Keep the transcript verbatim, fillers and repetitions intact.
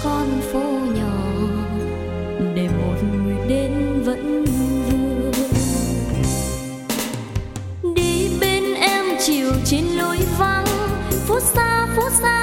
con phố nhỏ để một người đến vẫn vương. Đi bên em chiều trên lối vắng, phút xa phút xa